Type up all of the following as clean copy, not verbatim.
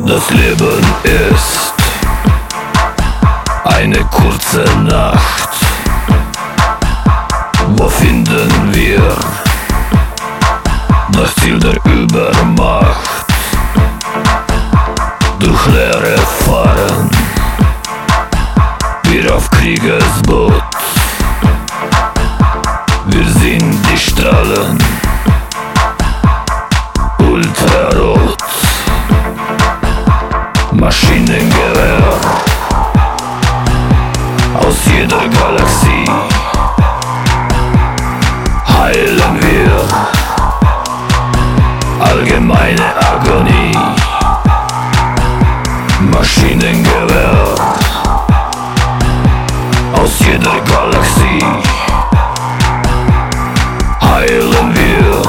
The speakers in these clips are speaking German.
Das Leben ist eine kurze Nacht. Wo finden wir das Ziel der Übermacht? Durch Leere fahren wir auf Kriegesboot. Wir sind die Strahlen, ultrarot. Maschinengewehr aus jeder Galaxie heilen wir allgemeine Agonie. Maschinengewehr aus jeder Galaxie heilen wir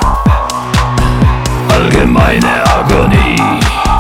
allgemeine Agonie.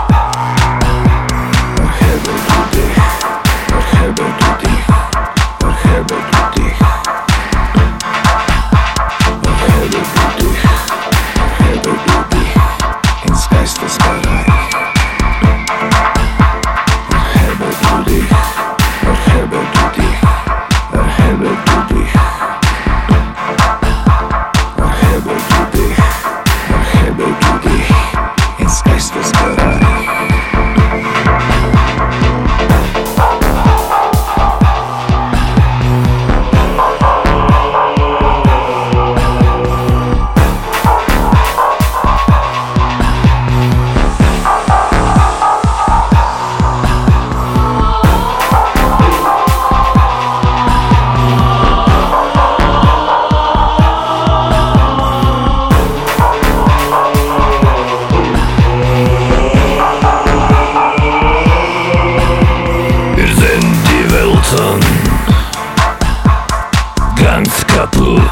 Ganz kaputt.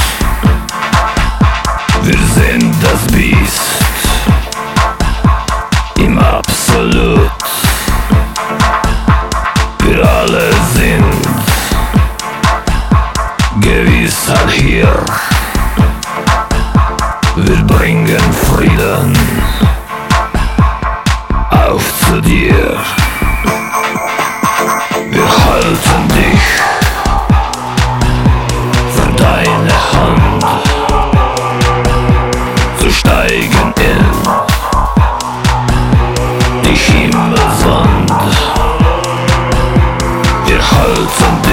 Wir sind das Biest im Absolut. Wir alle sind Gewissheit hier. Wir bringen Frieden auf zu dir. Wir halten dich für deine Hand zu steigen in die Himmelswand. Wir halten